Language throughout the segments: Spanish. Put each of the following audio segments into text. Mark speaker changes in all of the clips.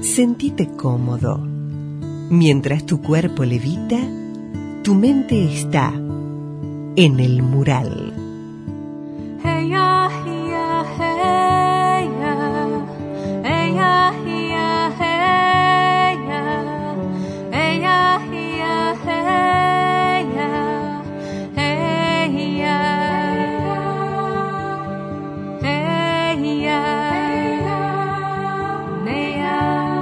Speaker 1: Sentite cómodo. Mientras tu cuerpo levita, tu mente está en el mural.
Speaker 2: Hey ya, hey ya, hey ya. Hey ya, hey ya, hey ya. Hey ya, hey ya, hey ya. Hey ya. Hey ya. Hey ya.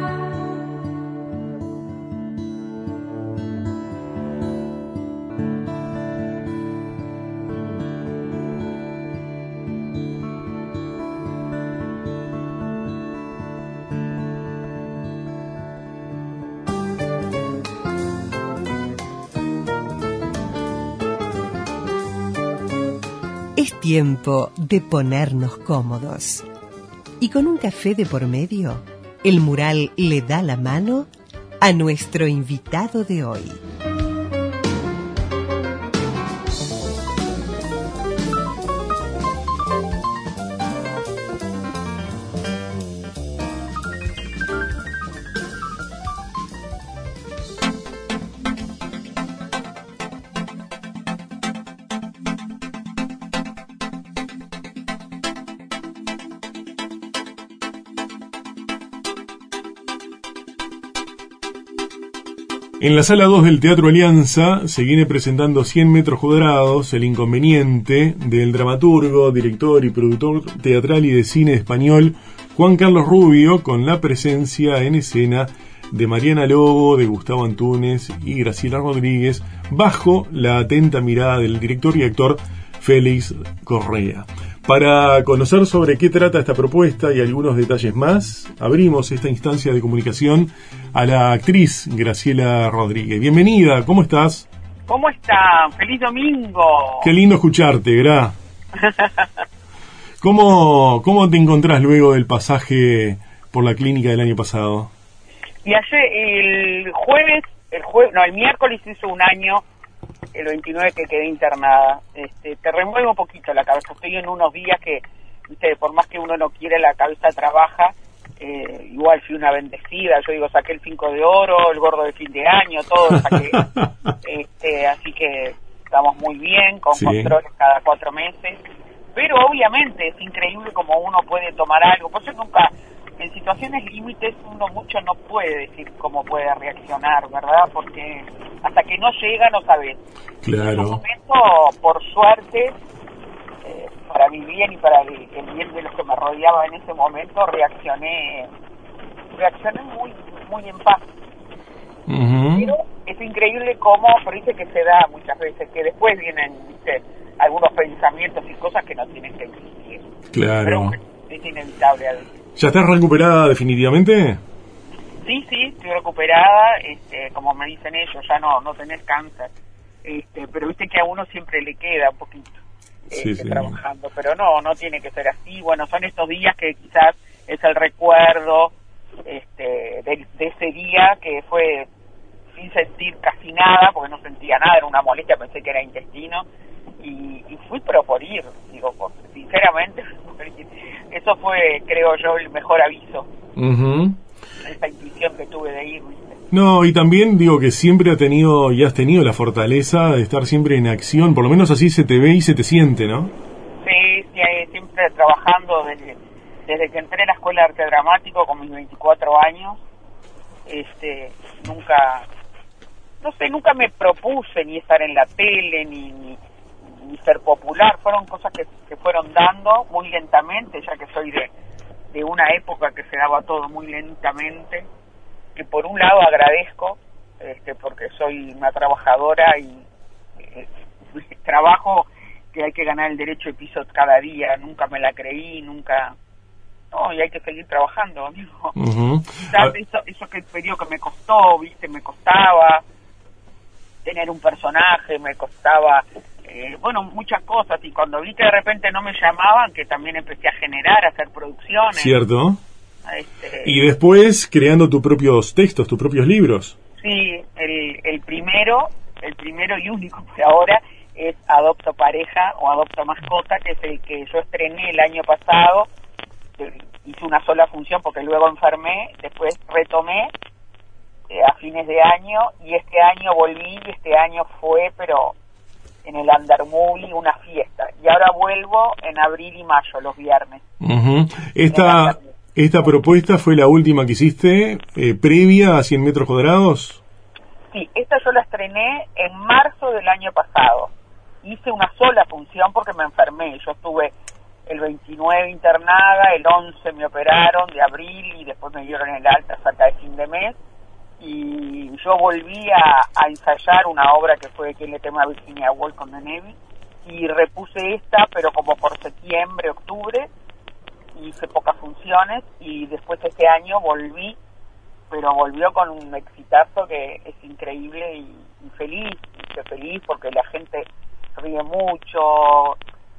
Speaker 1: Es tiempo de ponernos cómodos. Y con un café de por medio, el mural le da la mano a nuestro invitado de hoy.
Speaker 3: En la sala 2 del Teatro Alianza se viene presentando 100 metros cuadrados, El inconveniente, del dramaturgo, director y productor teatral y de cine español Juan Carlos Rubio, con la presencia en escena de Mariana Lobo, de Gustavo Antúnez y Graciela Rodríguez, bajo la atenta mirada del director y actor Félix Correa. Para conocer sobre qué trata esta propuesta y algunos detalles más, abrimos esta instancia de comunicación a la actriz Graciela Rodríguez. Bienvenida, ¿cómo estás?
Speaker 4: ¿Cómo están? ¡Feliz domingo!
Speaker 3: Qué lindo escucharte, Gra. ¿Cómo te encontrás luego del pasaje por la clínica del año pasado?
Speaker 4: Y ayer, el miércoles hizo un año, el 29 que quedé internada. Te remueve un poquito la cabeza. Estoy en unos días que, por más que uno no quiere, la cabeza trabaja. Igual fui una bendecida. Yo digo, saqué el 5 de oro, el gordo de fin de año, todo lo saqué. Así que estamos muy bien, con controles cada 4 meses. Pero obviamente es increíble como uno puede tomar algo. Por eso nunca, en situaciones límites, uno mucho no puede decir cómo puede reaccionar, ¿verdad? Porque hasta que no llega no sabes.
Speaker 3: Claro.
Speaker 4: En un momento, por suerte, para mi bien y para el bien de los que me rodeaba en ese momento, reaccioné muy muy en paz.
Speaker 3: Uh-huh.
Speaker 4: Pero es increíble cómo, pero dice que se da muchas veces, que después vienen, algunos pensamientos y cosas que no tienen que existir.
Speaker 3: Claro.
Speaker 4: Pero bueno, es inevitable a veces.
Speaker 3: ¿Ya estás recuperada definitivamente?
Speaker 4: Sí, estoy recuperada, como me dicen ellos, ya no tenés cáncer, pero viste que a uno siempre le queda un poquito trabajando, pero no tiene que ser así. Bueno, son estos días que quizás es el recuerdo de ese día que fue sin sentir casi nada, porque no sentía nada, era una molestia, pensé que era intestino, y fui por ir, sinceramente, eso fue, creo yo, el mejor aviso.
Speaker 3: Uh-huh.
Speaker 4: Esa intuición que tuve de ir, ¿viste?
Speaker 3: No, y también digo que siempre has tenido la fortaleza de estar siempre en acción, por lo menos así se te ve y se te siente, ¿no?
Speaker 4: Sí, siempre trabajando desde que entré a la Escuela de Arte Dramático con mis 24 años, nunca me propuse ni estar en la tele, ni ser popular. Fueron cosas que fueron dando muy lentamente, ya que soy de una época que se daba todo muy lentamente, que por un lado agradezco, porque soy una trabajadora y trabajo que hay que ganar el derecho de piso cada día. Nunca me la creí, y hay que seguir trabajando, amigo.
Speaker 3: Uh-huh.
Speaker 4: Eso que el periodo que me costó, me costaba tener un personaje, me costaba muchas cosas, y cuando vi que de repente no me llamaban, que también empecé a generar, a hacer producciones.
Speaker 3: Cierto. Y después creando tus propios textos, tus propios libros.
Speaker 4: Sí, el primero y único por ahora es Adopto Pareja o Adopto Mascota, que es el que yo estrené el año pasado, hice una sola función porque luego enfermé, después retomé a fines de año, y este año volví, y este año fue, pero en el Undermovie, una fiesta. Y ahora vuelvo en abril y mayo, los viernes.
Speaker 3: Uh-huh. Esta propuesta fue la última que hiciste, previa a 100 metros cuadrados.
Speaker 4: Sí, esta yo la estrené en marzo del año pasado. Hice una sola función porque me enfermé. Yo estuve el 29 internada, el 11 me operaron de abril y después me dieron el alta cerca de fin de mes. Y yo volví a ensayar una obra que fue quien le tema a Virginia Woolf con The Navy, y repuse esta, pero como por septiembre, octubre, hice pocas funciones, y después este año volví, pero volvió con un exitazo que es increíble, y feliz, estoy feliz porque la gente ríe mucho,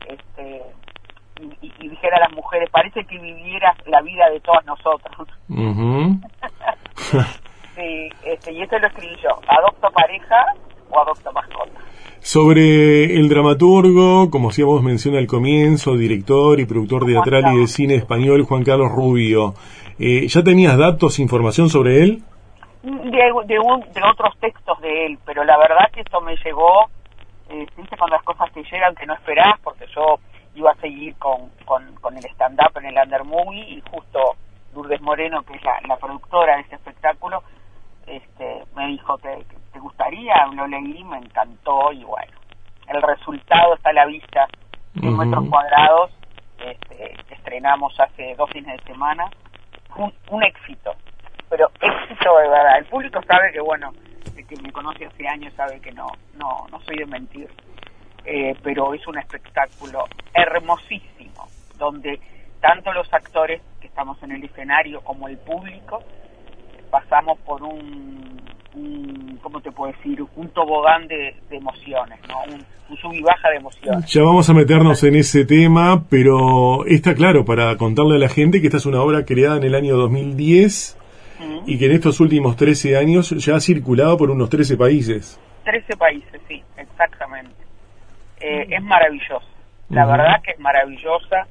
Speaker 4: y dijera a las mujeres, parece que vivieras la vida de todas nosotros.
Speaker 3: Uh-huh.
Speaker 4: Sí, y esto lo escribí yo, adopto pareja o adopto mascota.
Speaker 3: Sobre el dramaturgo, como hacíamos mención al comienzo, director y productor teatral y de cine español, Juan Carlos Rubio, ¿ya tenías datos, información sobre él?
Speaker 4: De otros textos de él, pero la verdad que esto me llegó, ¿viste? Cuando las cosas te llegan que no esperás, porque yo iba a seguir con el stand-up en el Undermovie, y justo Lourdes Moreno, que es la productora de este espectáculo, me dijo que te gustaría, lo leí, me encantó, y bueno, el resultado está a la vista. 100 metros cuadrados, estrenamos hace 2 fines de semana, un éxito, pero éxito de verdad. El público sabe que, bueno, el que me conoce hace años sabe que no soy de mentir, pero es un espectáculo hermosísimo, donde tanto los actores que estamos en el escenario como el público pasamos por ¿cómo te puedo decir? Un tobogán de emociones, ¿no? Un sub y baja de emociones.
Speaker 3: Ya vamos a meternos en ese tema, pero está claro, para contarle a la gente que esta es una obra creada en el año 2010 y que en estos últimos 13 años ya ha circulado por unos 13 países.
Speaker 4: 13 países, sí, exactamente. Es maravillosa, la verdad que es maravillosa,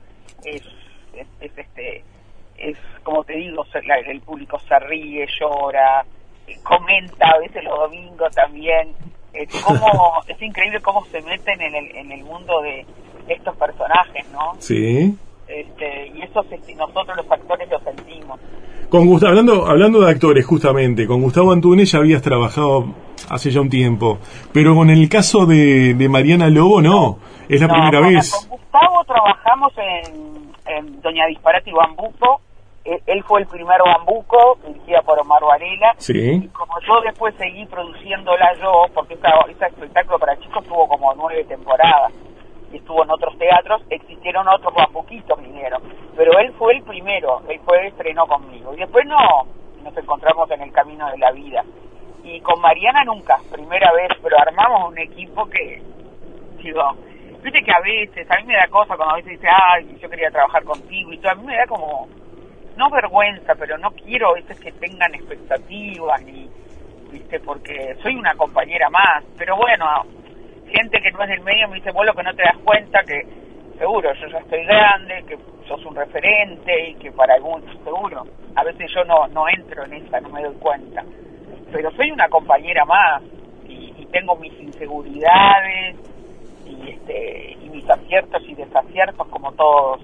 Speaker 4: es como te digo, el público se ríe, llora, comenta a veces los domingos también. Es increíble cómo se meten en el mundo de estos personajes, ¿no?
Speaker 3: Sí.
Speaker 4: Y eso nosotros los actores lo sentimos.
Speaker 3: Con hablando de actores, justamente, con Gustavo Antúnez ya habías trabajado hace ya un tiempo, pero con el caso de Mariana Lobo no, es la primera vez.
Speaker 4: Con Gustavo trabajamos en Doña Disparate y Bambuco. Él fue el primer Bambuco, dirigida por Omar Varela.
Speaker 3: Sí.
Speaker 4: Y como yo después seguí produciéndola yo, porque ese espectáculo para chicos tuvo como 9 temporadas, y estuvo en otros teatros, existieron otros Bambuquitos, vinieron. Pero él fue el primero, estrenó conmigo. Y después nos encontramos en el camino de la vida. Y con Mariana nunca, primera vez, pero armamos un equipo que, digo, viste que a mí me da cosa cuando a veces dice, ay, yo quería trabajar contigo y todo, a mí me da como, no vergüenza, pero no quiero a veces que tengan expectativas, viste, porque soy una compañera más, pero bueno, gente que no es del medio me dice, vos lo que no te das cuenta, que seguro, yo ya estoy grande, que sos un referente, y que para algunos, seguro, a veces yo no entro en esa, no me doy cuenta, pero soy una compañera más, y tengo mis inseguridades, y mis aciertos y desaciertos como todos,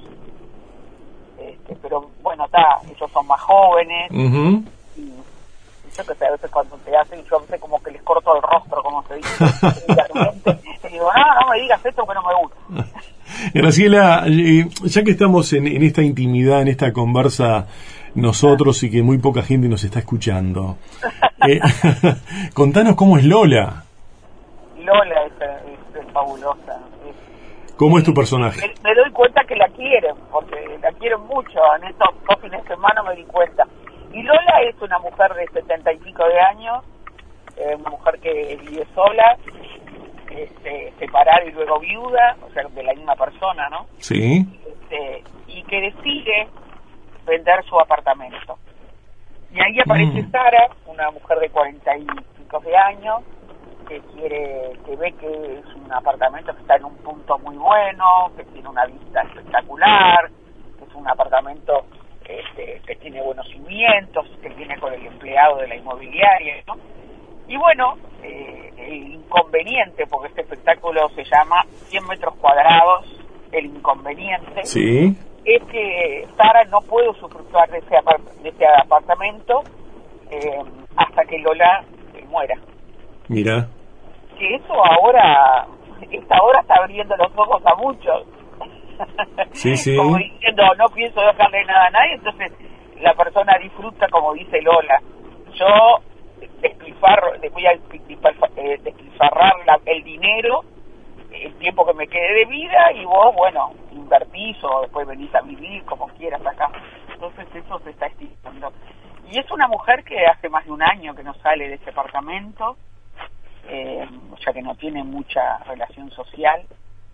Speaker 4: pero bueno, ellos son más jóvenes, y yo que sé, a veces cuando te hacen, yo a veces como que les corto el rostro, como se dice, y digo, no me digas esto que no me gusta.
Speaker 3: Graciela, ya que estamos en esta intimidad, en esta conversa nosotros, y que muy poca gente nos está escuchando, contanos cómo es Lola.
Speaker 4: Lola es fabulosa.
Speaker 3: ¿Cómo es tu personaje?
Speaker 4: Me doy cuenta que la quieren, porque la quieren mucho. En estos 2 fines de semana me di cuenta. Y Lola es una mujer de 70 y pico de años, una mujer que vive sola, separada y luego viuda, o sea, de la misma persona, ¿no?
Speaker 3: Sí.
Speaker 4: Y que decide vender su apartamento. Y ahí aparece Sara, una mujer de 40 y pico de años, que ve que es un apartamento que está en un punto muy bueno, que tiene una vista espectacular, que es un apartamento que tiene buenos cimientos, que viene con el empleado de la inmobiliaria, ¿no? Y bueno, el inconveniente, porque este espectáculo se llama 100 metros cuadrados, el inconveniente,
Speaker 3: Sí.
Speaker 4: es que Sara no puede usufructuar de ese apartamento hasta que Lola muera.
Speaker 3: Mira.
Speaker 4: Que eso ahora, esta hora está abriendo los ojos a muchos.
Speaker 3: Sí, sí.
Speaker 4: Como diciendo, no pienso dejarle nada a nadie, entonces la persona disfruta, como dice Lola. Yo voy a despilfarrar el dinero, el tiempo que me quede de vida, y vos, bueno, invertís o después venís a vivir como quieras acá. Entonces eso se está estimando. Y es una mujer que hace más de un año que no sale de ese apartamento, ya que no tiene mucha relación social.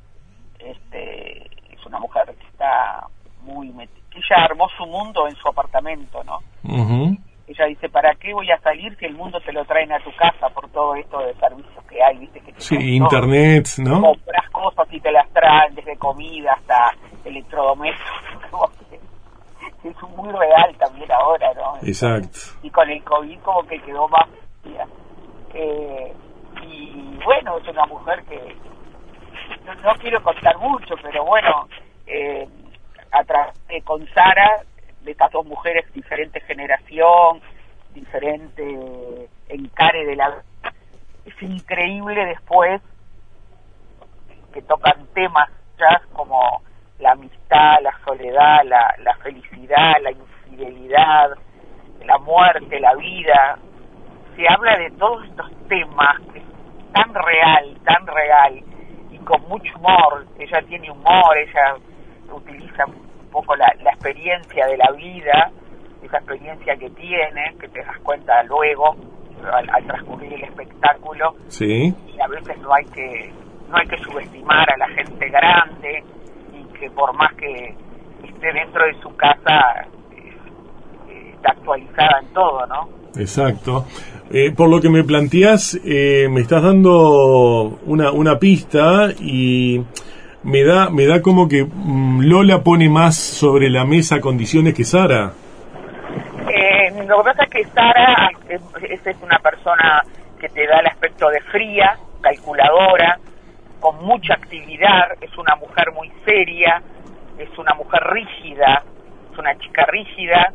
Speaker 4: Es una mujer que está que ella armó su mundo en su apartamento, ¿no?
Speaker 3: Uh-huh.
Speaker 4: Ella dice, ¿para qué voy a salir si el mundo te lo traen a tu casa por todo esto de servicios que hay, viste? Que
Speaker 3: Sí, internet, ¿no?
Speaker 4: Compras cosas y te las traen, desde comida hasta electrodomésticos. Es muy real también ahora, ¿no?
Speaker 3: Exacto.
Speaker 4: Y con el COVID como que quedó más... y bueno, es una mujer que... No quiero contar mucho, pero bueno, con Sara, de estas dos mujeres, diferente generación, diferente encare de la... Es increíble después que tocan temas ya como la amistad, la soledad, la felicidad, la infidelidad, la muerte, la vida. Se habla de todos estos temas que es tan real, y con mucho humor. Ella tiene humor, ella utiliza un poco la experiencia de la vida, esa experiencia que tiene, que te das cuenta luego al transcurrir el espectáculo.
Speaker 3: Sí. Y
Speaker 4: a veces no hay que subestimar a la gente grande, y que por más que esté dentro de su casa está actualizada en todo, ¿no?
Speaker 3: Exacto. Por lo que me planteás, me estás dando una pista, y me da como que Lola pone más sobre la mesa condiciones que Sara.
Speaker 4: Lo que pasa es que Sara es una persona que te da el aspecto de fría, calculadora, con mucha actividad, es una mujer muy seria, es una mujer rígida, es una chica rígida,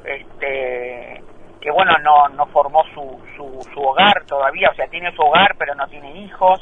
Speaker 4: que bueno, no formó su hogar todavía, o sea, tiene su hogar pero no tiene hijos,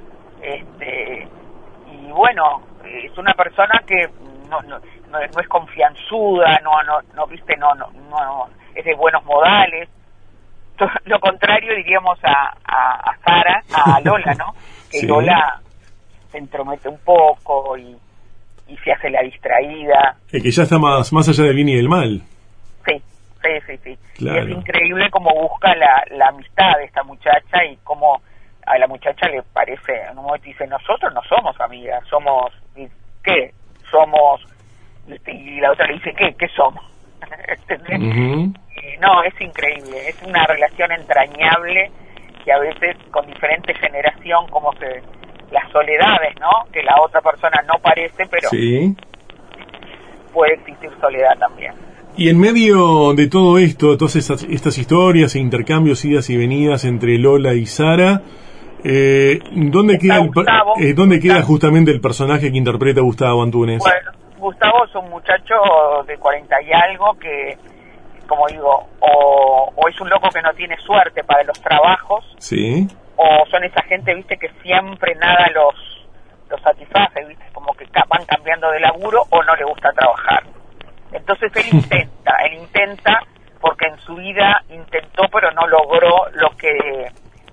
Speaker 4: y bueno, es una persona que no es confianzuda, no viste, no es de buenos modales. Lo contrario diríamos a Sara, a Lola, ¿no? Que sí. Lola se entromete un poco y se hace la distraída.
Speaker 3: Que ya está más allá del bien y del mal.
Speaker 4: Sí.
Speaker 3: Claro.
Speaker 4: Y es increíble cómo busca la amistad de esta muchacha, y cómo a la muchacha le parece, en un momento dice, nosotros no somos amigas, somos, ¿qué? Somos, y la otra le dice, ¿qué somos?
Speaker 3: Uh-huh.
Speaker 4: No, es increíble, es una relación entrañable, que a veces con diferente generación, como las soledades, ¿no? Que la otra persona no parece, pero
Speaker 3: sí,
Speaker 4: puede existir soledad también.
Speaker 3: Y en medio de todo esto, todas estas historias e intercambios, idas y venidas entre Lola y Sara, ¿dónde queda justamente el personaje que interpreta Gustavo Antunes?
Speaker 4: Bueno, Gustavo es un muchacho de 40 y algo que, como digo, o es un loco que no tiene suerte para los trabajos,
Speaker 3: sí,
Speaker 4: o son esa gente, viste, que siempre nada los satisface, viste, como que van cambiando de laburo o no le gusta trabajar. Entonces él intenta, porque en su vida intentó, pero no logró lo que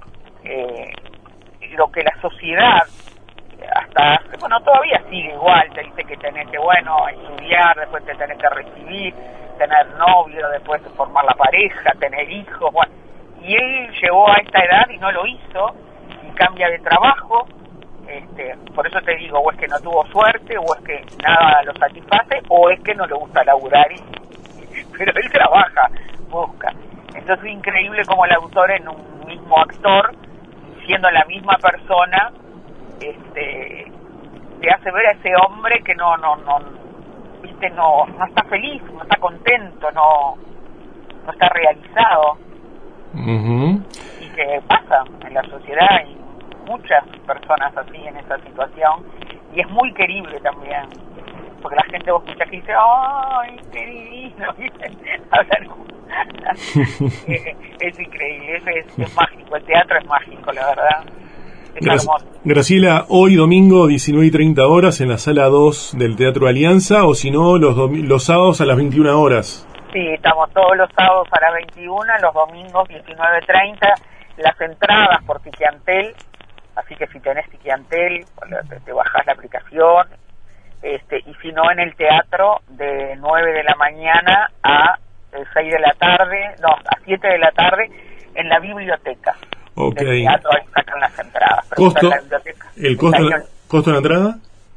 Speaker 4: la sociedad hasta, bueno, todavía sigue igual, te dice que tenés que, bueno, estudiar, después te tenés que recibir, tener novio, después formar la pareja, tener hijos, bueno, y él llegó a esta edad y no lo hizo, y cambia de trabajo. Por eso te digo, o es que no tuvo suerte, o es que nada lo satisface, o es que no le gusta laburar, pero él trabaja, busca. Entonces es increíble como el autor, en un mismo actor, siendo la misma persona, te hace ver a ese hombre que no viste, no está feliz, no está contento, no está realizado. Y que pasa en la sociedad, hay muchas personas así en esa situación, y es muy querible también, porque la gente vos escuchas que dice, ¡ay, qué divino! Es increíble, es mágico, el teatro es mágico, la verdad.
Speaker 3: Graciela, hoy domingo 19:30 en la sala 2 del Teatro Alianza, o si no, los sábados a las 21 horas.
Speaker 4: Sí, estamos todos los sábados a las 21, los domingos 19:30, las entradas por Tiquiantel, así que si tenés Tiquiantel, te bajás la aplicación, y si no, en el teatro de 9 de la mañana a 6 de la tarde, a 7 de la tarde, en la biblioteca.
Speaker 3: Okay.
Speaker 4: Del teatro, ahí sacan las entradas.
Speaker 3: ¿Costo?
Speaker 4: ¿El
Speaker 3: costo de la entrada?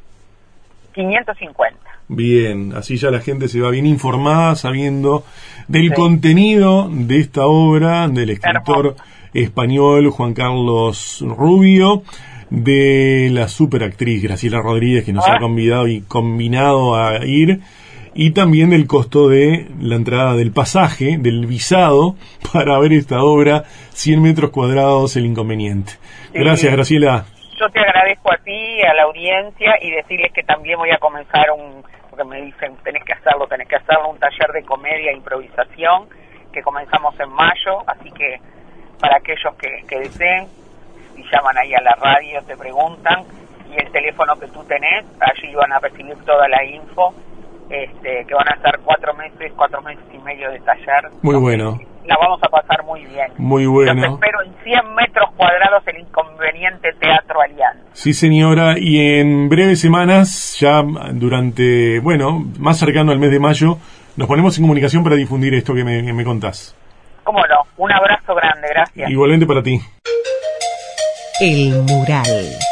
Speaker 4: 550.
Speaker 3: Bien, así ya la gente se va bien informada, sabiendo del contenido de esta obra del escritor español Juan Carlos Rubio, de la superactriz Graciela Rodríguez, que nos ha convidado y combinado a ir, y también del costo de la entrada del pasaje, del visado, para ver esta obra, 100 metros cuadrados, El Inconveniente. Sí. Gracias, Graciela.
Speaker 4: Yo te agradezco a ti, a la audiencia, y decirles que también voy a comenzar porque me dicen, tenés que hacerlo, un taller de comedia e improvisación, que comenzamos en mayo, así que para aquellos que deseen, si llaman ahí a la radio, te preguntan, y el teléfono que tú tenés, allí van a recibir toda la info, que van a estar 4 meses y medio de taller.
Speaker 3: Muy bueno.
Speaker 4: La vamos a pasar muy bien.
Speaker 3: Muy bueno.
Speaker 4: Yo te espero en 100 metros cuadrados El Inconveniente Teatro Alianza.
Speaker 3: Sí, señora, y en breves semanas, ya durante, más cercano al mes de mayo, nos ponemos en comunicación para difundir esto que me contás.
Speaker 4: Cómo no, un abrazo grande, gracias.
Speaker 3: Igualmente para ti.
Speaker 1: El Mural.